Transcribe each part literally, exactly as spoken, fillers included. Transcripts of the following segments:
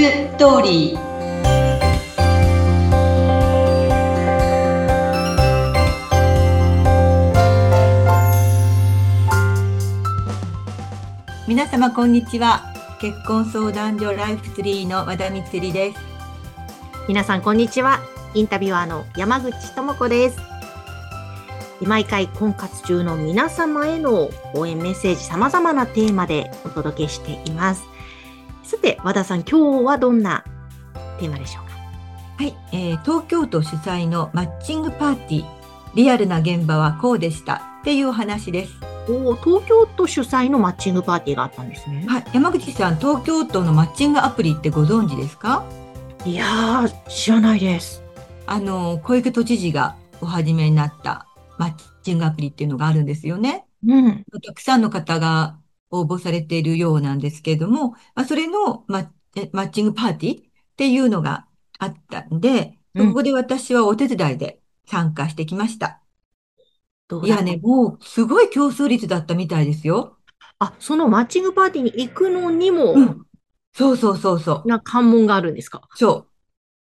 ストーリー。皆様こんにちは。結婚相談所ライフツリーの和田光です。 皆さんこんにちは。インタビュアーの山口智子です。毎回婚活中の皆様への応援メッセージ、様々なテーマでお届けしています。さて和田さん、今日はどんなテーマでしょうか？ はい、えー、東京都主催のマッチングパーティー、リアルな現場はこうでしたっていうお話です。 お、東京都主催のマッチングパーティーがあったんですね。 はい、山口さん、東京都のマッチングアプリってご存知ですか？ いやー、知らないです。 あの小池都知事がお始めになったマッチングアプリっていうのがあるんですよね。 うん。 たくさんの方が応募されているようなんですけれども、まあ、それのマ、えマッチングパーティーっていうのがあったんで、 うん。 そこで私はお手伝いで参加してきました。 どうだった？ いやね、もうすごい競争率だったみたいですよ。 あ、そのマッチングパーティーに行くのにも、 うん。そうそうそうそう。 な関門があるんですか？ そう。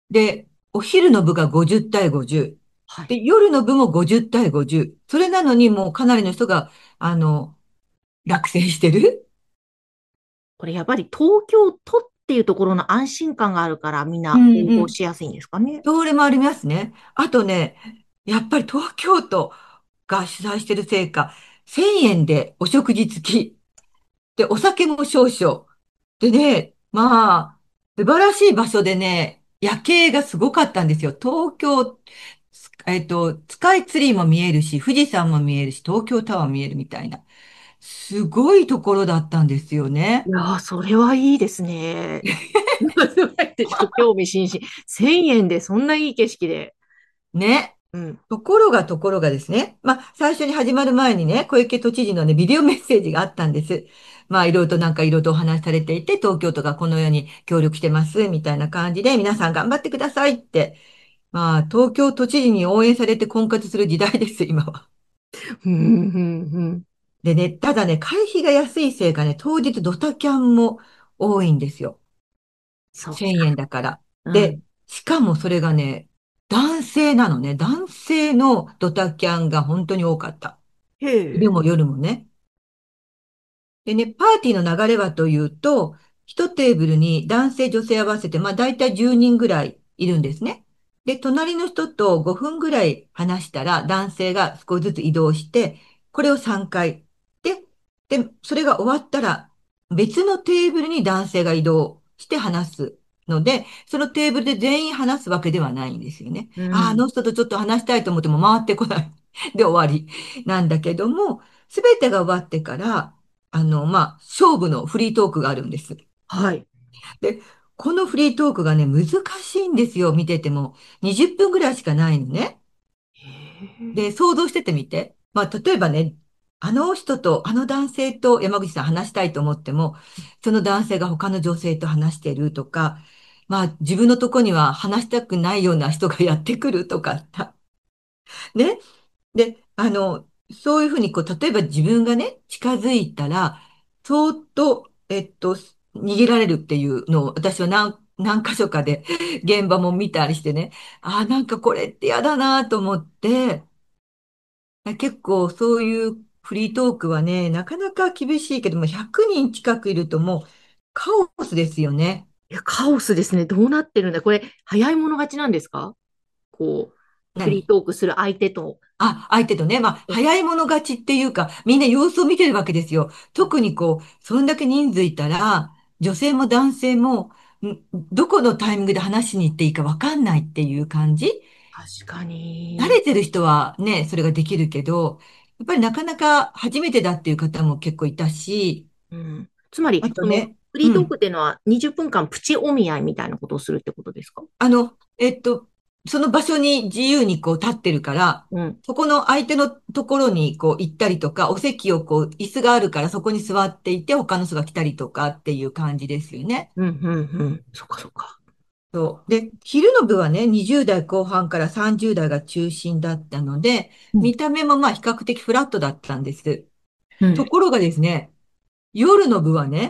で、お昼の部がごじゅう対ごじゅう。 はい。 で、夜の部もごじゅう対ごじゅう。それなのにもうかなりの人が、あの、落選してる。 これやっぱり東京都っていうところの安心感があるからみんうな応んうん。 募しやすいんですかね。 それもありますね。あとね、やっぱり東京都が主催してるせいか、せんえんでお食事付き。で、お酒も少々。でね、まあ、素晴らしい場所でね、夜景がすごかったんですよ。東京、スえっと、スカイツリーも見えるし、富士山も見えるし、東京タワーも見えるみたいな。すごいところだったんですよね。 いやー、それはいいですね。すごいってちょっと興味津々。せんえんでそんないい景色で。 ね。 うん。 ところがところがですね、まあ、最初に始まる前にね、小池都知事のね、ビデオメッセージがあったんです。まあ、いろいろとなんかいろいろとお話しされていて、東京都がこのように協力してます、みたいな感じで、皆さん頑張ってくださいって。まあ、東京都知事に応援されて婚活する時代です、今は。 うん、うん、うん。 でね、ただね、会費が安いせいかね、当日ドタキャンも多いんですよ。 そう。 せんえんだから。で、 うん。 しかもそれがね、男性なのね。男性のドタキャンが本当に多かった。 へえ。 昼も夜もね。でね、パーティーの流れはというと、一テーブルに男性、女性合わせて、まあ大体じゅうにんぐらいいるんですね。で、隣の人とごふんぐらい話したら、男性が少しずつ移動して、これをさんかい。で、で、それが終わったら、別のテーブルに男性が移動して話すので、そのテーブルで全員話すわけではないんですよね。あ、あうん。 の人とちょっと話したいと思っても回ってこない。で終わりなんだけども、すべてが終わってから、あの、まあ、勝負のフリートークがあるんです。 はい。 で、このフリートークがね、難しいんですよ、見てても。にじゅっぷんぐらいしかないのね。 へえ。 で、想像しててみて。まあ、例えばね、あの人と、あの男性と山口さん話したいと思っても、その男性が他の女性と話してるとか、まあ、自分のとこには話したくないような人がやってくるとか、ね。で、あの、そういうふうに、こう、例えば自分がね、近づいたら、そーっと、えっと、逃げられるっていうのを、私は何、何箇所かで現場も見たりしてね、ああ、なんかこれって嫌だなと思って、結構そういうフリートークはね、なかなか厳しいけども、ひゃくにん近くいるともうカオスですよね。 いや、カオスですね。どうなってるんだ。これ、早い者勝ちなんですか？こう、フリー何トークする相手と。 あ、相手とね、まあ、早い者勝ちっていうか、みんな様子を見てるわけですよ。特にこう、そんだけ人数いたら、女性も男性も、んどこのタイミングで話しに行っていいか分かんないっていう感じ。 確かに。 慣れてる人はね、それができるけど、やっぱりなかなか初めてだっていう方も結構いたし、 うん。つまり、その、 あとね、 フリートークうん。 っていうのはにじゅっぷんかんプチお見合いみたいなことをするってことですか？ あの、えっと、その場所に自由にこう立ってるから、 うん。 そこの相手のところにこう行ったりとか、お席をこう、椅子があるからそこに座っていて、他の人が来たりとかっていう感じですよね。 うん、うん、うん。そっかそっか。 そう。で、昼の部はね、にじゅう代後半からさんじゅう代が中心だったので、 うん。 見た目もまあ比較的フラットだったんです。 うん。 ところがですね、夜の部はね、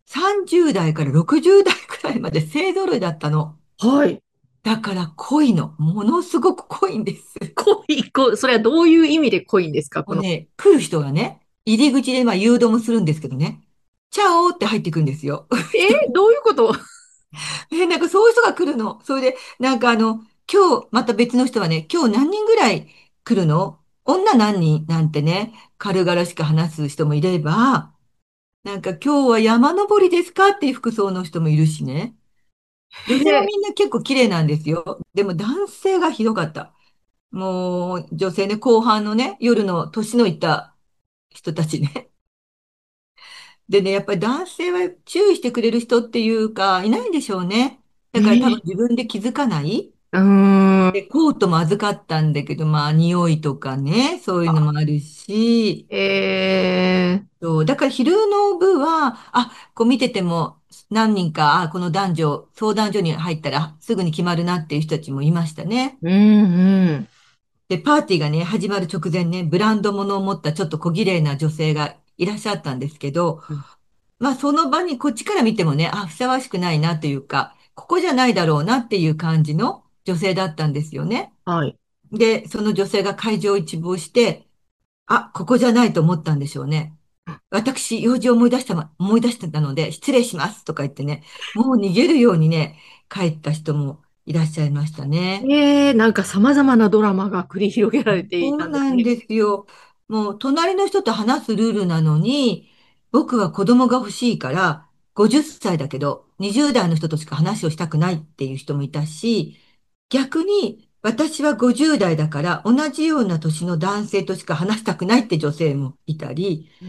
さんじゅう代からろくじゅう代くらいまで勢揃いだったの。 はい。 だから濃いの。ものすごく濃いんです。 濃い、濃い、それはどういう意味で濃いんですか、この。 もうね、来る人がね、入り口でまあ誘導もするんですけどね、チャオって入っていくんですよ。 え一人。 ーどういうこと？ え、なんかそういう人が来るの。それで、なんかあの、今日、また別の人はね、今日何人ぐらい来るの、女何人なんてね、軽々しく話す人もいれば、なんか今日は山登りですかっていう服装の人もいるしね。女性はえみんな結構綺麗なんですよ。でも男性がひどかった。もう女性ね、後半のね、夜の年のいった人たちね。でね、やっぱり男性は注意してくれる人っていうか、いないんでしょうね。 ー、 だから多分え自分で気づかない。 ー、うーん。 で、コートも預かったんだけど、まあ、匂いとかね、そういうのもあるし、 えー、 そう、だから昼の部は、あ、こう見てても何人か、あ、この男女、相談所に入ったらすぐに決まるなっていう人たちもいましたね。 うん、うん。 で、パーティーがね、始まる直前ね、ブランド物を持ったちょっと小綺麗な女性がいらっしゃったんですけど、 うん。 まあ、その場にこっちから見てもね、あ、ふさわしくないなというか、ここじゃないだろうなっていう感じの女性だったんですよね。 はい。 で、その女性が会場を一望して、あ、ここじゃないと思ったんでしょうね。私、用事を思い出したま、思い出してたので、失礼しますとか言ってね、もう逃げるようにね、帰った人もいらっしゃいましたね。 えー、なんか様々なドラマが繰り広げられていそうたんですね。 なんですよ。もう、隣の人と話すルールなのに、僕は子供が欲しいから、ごじゅっさいだけど、にじゅう代の人としか話をしたくないっていう人もいたし、逆に、私はごじゅう代だから、同じような年の男性としか話したくないって女性もいたり、 うん。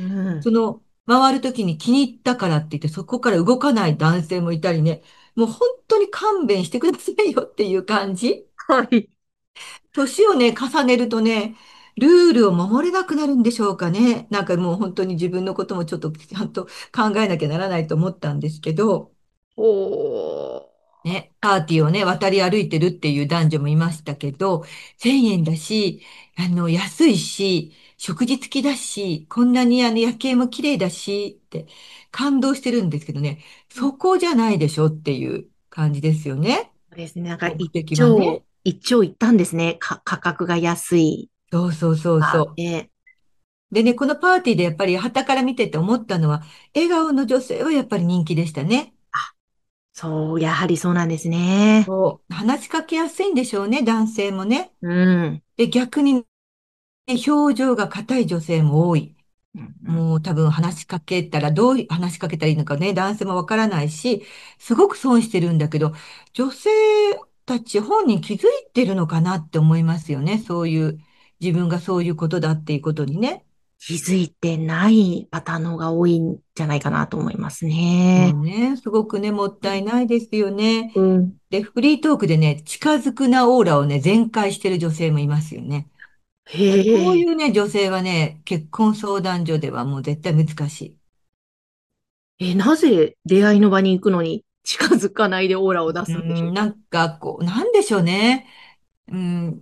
その、回るときに気に入ったからって言って、そこから動かない男性もいたりね、もう本当に勘弁してくださいよっていう感じ。 はい。 年をね、重ねるとね、ルールを守れなくなるんでしょうかね。なんかもう本当に自分のこともちょっとちゃんと考えなきゃならないと思ったんですけど、 おー。 ね、パーティーをね、渡り歩いてるっていう男女もいましたけど、せんえんだし、あの、安いし、食事付きだし、こんなにあの夜景も綺麗だし、って感動してるんですけどね、そこじゃないでしょっていう感じですよね。 そうですね。なんか目一的はね。 丁、一丁いったんですね。か、価格が安い。 そうそうそうそあ、 う。 え、 でね、このパーティーでやっぱり傍から見てて思ったのは、笑顔の女性はやっぱり人気でしたね。 あ、そう、やはりそうなんですね。 そう、話しかけやすいんでしょうね、男性もね。 うん。 で、逆にね、表情が硬い女性も多い。 うん、うん。 もう多分話しかけたら、どう話しかけたらいいのかね、男性もわからないし、すごく損してるんだけど、女性たち本人気づいてるのかなって思いますよね。そういう、自分がそういうことだっていうことにね。 気づいてないパターンの方が多いんじゃないかなと思いますね。 もうね、すごくね、もったいないですよね。 うん。 で、フリートークでね、近づくなオーラをね、全開してる女性もいますよね。 へえ。 こういうね、女性はね、結婚相談所ではもう絶対難しい。 え、なぜ出会いの場に行くのに近づかないでオーラを出うすんでしょうん、なんかこう、なんでしょうね。うん、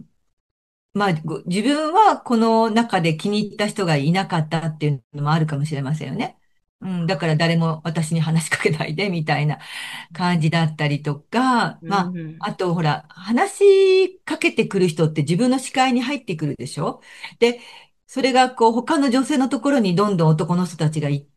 まあ、ご自分はこの中で気に入った人がいなかったっていうのもあるかもしれませんよね。うん、だから誰も私に話しかけないでみたいな感じだったりとか、 うまあ、 ん。 あとほら、話しかけてくる人って自分の視界に入ってくるでしょ。で、それがこう他の女性のところにどんどん男の人たちが行って、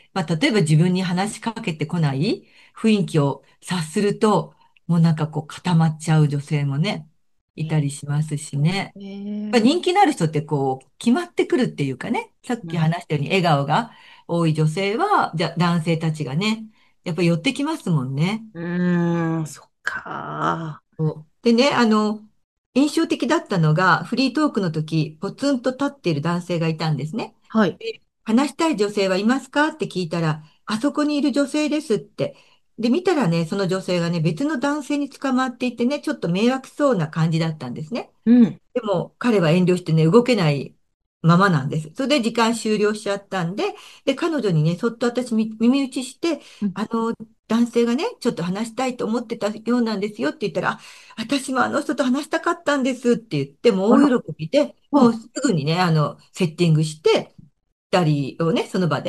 まあ、例えば自分に話しかけてこない雰囲気を察すると、もうなんかこう固まっちゃう女性もね、いたえりしますしね。 え。 ぱ人気のある人ってこう、決まってくるっていうかね、さっきうん。 話したように笑顔が多い女性は、じゃ、男性たちがね、やっぱり寄ってきますもんね。 うーん、そっか。 そうでね、あの、印象的だったのが、フリートークの時、ポツンと立っている男性がいたんですね。 はい。 で、話したい女性はいますかって聞いたら、あそこにいる女性ですって。で、見たらね、その女性がね、別の男性に捕まっていてね、ちょっと迷惑そうな感じだったんですね。 うん。 でも彼は遠慮してね、動けないままなんです。それで時間終了しちゃったんで、で、彼女にね、そっと私み耳打ちして、 うん。 あの、男性がね、ちょっと話したいと思ってたようなんですよって言ったら、あ、私もあの人と話したかったんですって言って、もうあら。 大喜びで、もうあ、 すぐにね、あの、セッティングして、二人をね、その場で。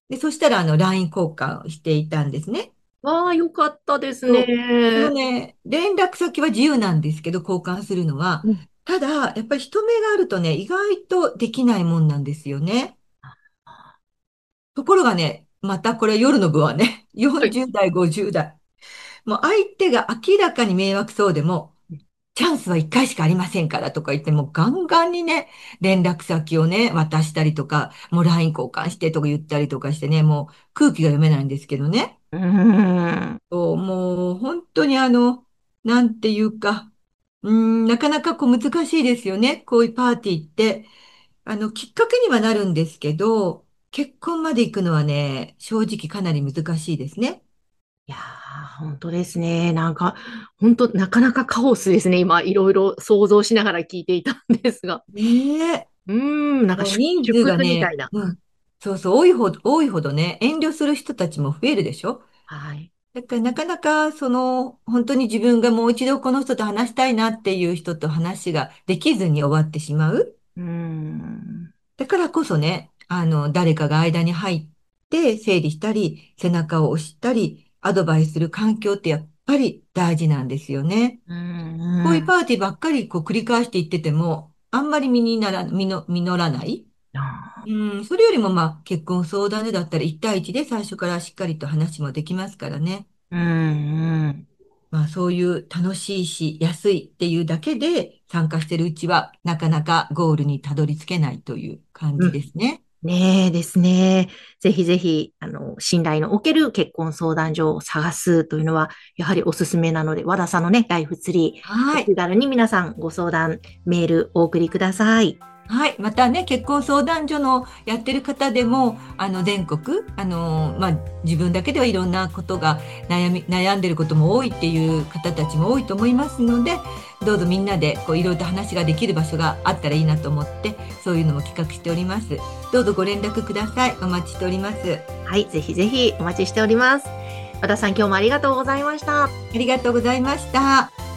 で、そしたら、あの、ライン 交換をしていたんですね。 わあ、よかったですそう。そのね。 ね、連絡先は自由なんですけど、交換するのは。 うん。 ただ、やっぱり人目があるとね、意外とできないもんなんですよね。ところがね、またこれ夜の部はね、 はい。 よんじゅう代、ごじゅう代。もう相手が明らかに迷惑そうでも、チャンスはいっかいしかありませんからとか言って、もうガンガンにね、連絡先をね、渡したりとか、もう ライン 交換してとか言ったりとかしてね、もう空気が読めないんですけどね。 うーん。 そうもう本当にあの、なんていうか、うーん、なかなかこう難しいですよね。こういうパーティーって。あの、きっかけにはなるんですけど、結婚まで行くのはね、正直かなり難しいですね。 いやー、本当ですね。なんか、本当、なかなかカオスですね。今、いろいろ想像しながら聞いていたんですが。 ねえ。 うーん、なんかもう祝人数祝がね、 図みたいな。 うん。そうそう、多いほど、多いほどね、遠慮する人たちも増えるでしょ。 はい。 だからなかなか、その、本当に自分がもう一度この人と話したいなっていう人と話ができずに終わってしまう。 うーん。 だからこそね、あの、誰かが間に入って整理したり、背中を押したり、アドバイスする環境ってやっぱり大事なんですよね。 うーこういうん。 パーティーばっかりこう繰り返していってても、あんまり身になら、実の、実らない。 あうん、それよりもまあ結婚相談所だったらいち対いちで最初からしっかりと話もできますからね。 ーうーん。 まあそういう楽しいし安いっていうだけで参加してるうちはなかなかゴールにたどり着けないという感じうん。 ですね。 ねえですね。ぜひぜひ、あの、信頼のおける結婚相談所を探すというのは、やはりおすすめなので、和田さんのね、ライフツリー、おはい。 気軽に皆さんご相談、メールお送りください。 はい。またね、結婚相談所のやってる方でも、あの、全国、あの、まあ、自分だけではいろんなことが悩み、悩んでることも多いっていう方たちも多いと思いますので、どうぞみんなで、こう、いろいろと話ができる場所があったらいいなと思って、そういうのも企画しております。どうぞご連絡ください。お待ちしております。 はい、ぜひぜひお待ちしております。和田さん、今日もありがとうございました。 ありがとうございました。